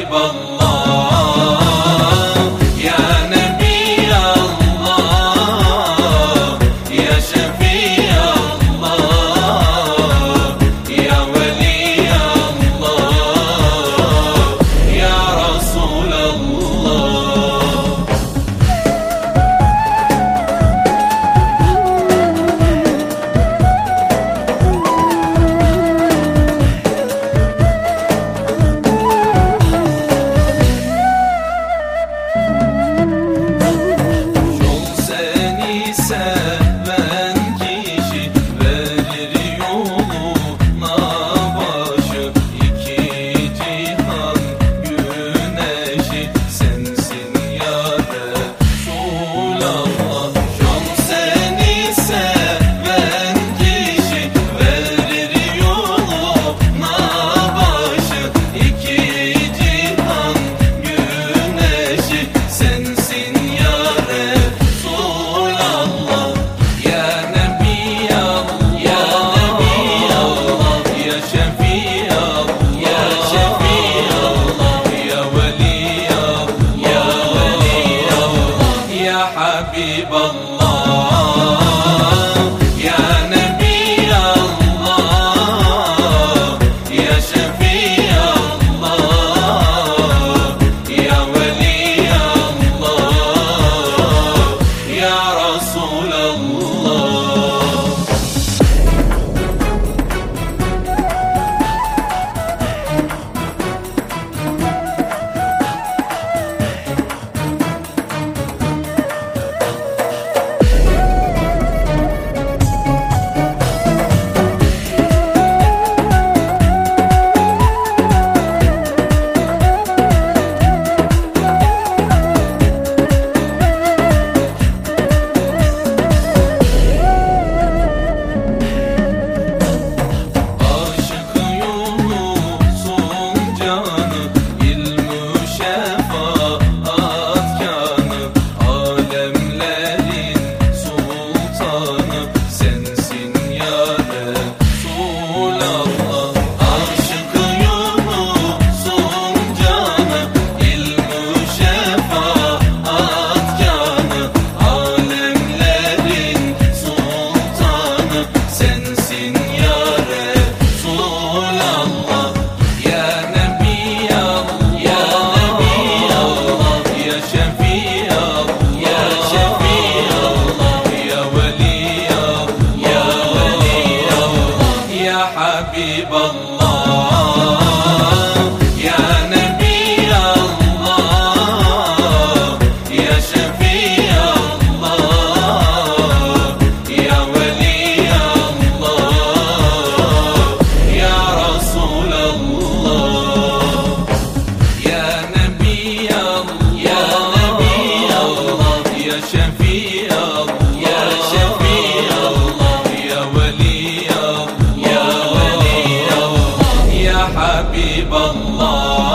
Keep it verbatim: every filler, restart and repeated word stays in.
حبيب الله يا نبي الله يا شفيع الله يا ولي الله يا رسول الله. Seven kişi verir yoluna başı, iki cihan güneşi sensin ya Resulallah. Çok seni seven kişi verir yoluna başı, iki cihan güneşi sensin ya Resulallah. Ya Nebi Allah, ya Nebi Allah, ya Şefi Allah, ya Şefi Allah, ya Veli Allah, ya Veli Allah, ya Habib Allah, ya Nebi Allah, ya Şefi Allah, ya Veli Allah, ya Resulallah. حبيب الله يا نبي الله يا شفيع الله يا ولي الله يا رسول الله. يا نبي الله يا نبي الله يا شفيع الله يا شفيع الله يا ولي الله يا حبيب الله.